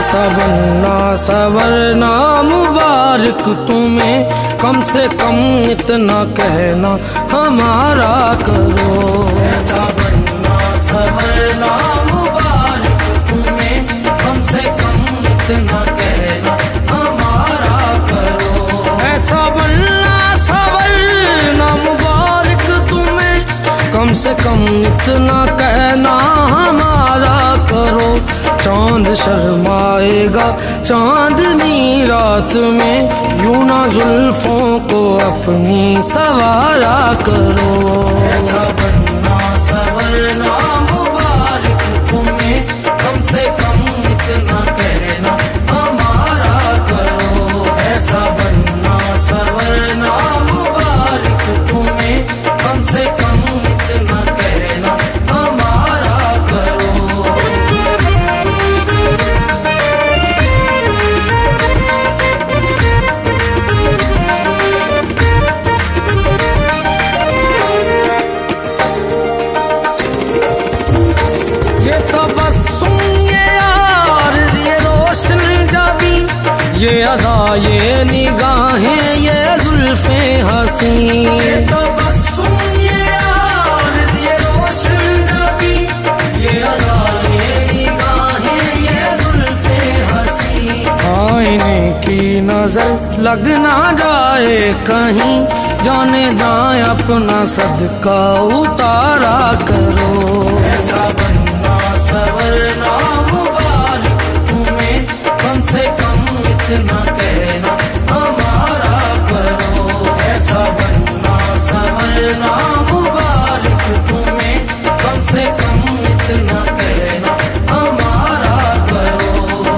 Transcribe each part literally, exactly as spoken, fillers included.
ऐसा बनना सवरना मुबारक तुम्हें, कम से कम इतना कहना हमारा करो। ऐसा बनना सवरना मुबारक तुम्हें, कम से कम इतना कहना हमारा करो। ऐसा बनना सवरना मुबारक तुम्हें, कम से कम इतना कहना हमारा करो। चांद शर्माएगा चांदनी रात में, यूं ना जुल्फों को अपनी सवारा करो। ऐसा बनना सवरना मुबारक तुम्हें, कम से कम इतना कहना हमारा करो। ऐसा बनना सवरना मुबारक तुम्हें, कम से कम इतना कहना हमारा करो। ये तबस्सुम ये यार ये रोशन जबी, ये अदा ये निगाहें ये जुल्फे हसी। ये तबस्सुम ये यार ये रोशन जबी, ये अदा ये निगाहें ये जुल्फे हसी। आईने की नजर लग ना जाए कहीं, जाने जाए अपना सदका उतारा करो। ऐसा बनना सवरना मुबारक तुम्हें, कम से कम इतना कहना हमारा करो। ऐसा बनना सवरना मुबारक तुम्हें, कम से कम इतना कहना हमारा करो।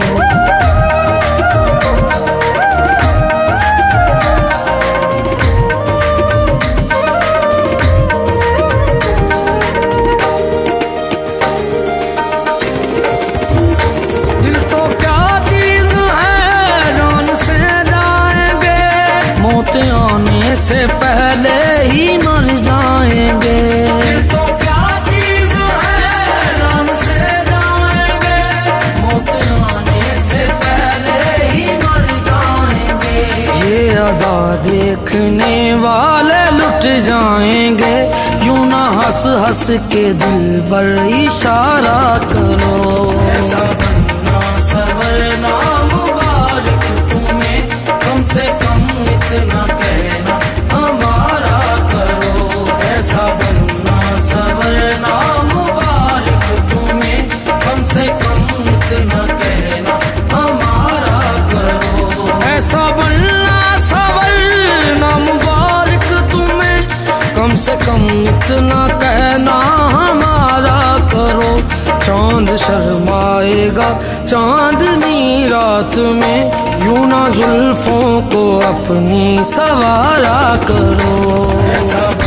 आने से पहले ही मर जाएंगे, तो क्या चीज है राम से जाएंगे। मौत आने से पहले ही मर जाएंगे, ये अदा देखने वाले लुट जाएंगे। यूं ना हंस हंस के दिल पर इशारा करो। ऐसा बनना सवरना मुबारक तुम्हें, कम से कम इतना कहना हमारा करो। ऐसा बनना सवरना मुबारक तुम्हें, कम से कम इतना कहना हमारा करो। ऐसा बनना सवरना मुबारक तुम्हें, कम से कम इतना कहना हमारा करो। चांद शर्माएगा चांदनी रात में, यूं ना जुल्फों को अपनी सवारा करो। ऐसा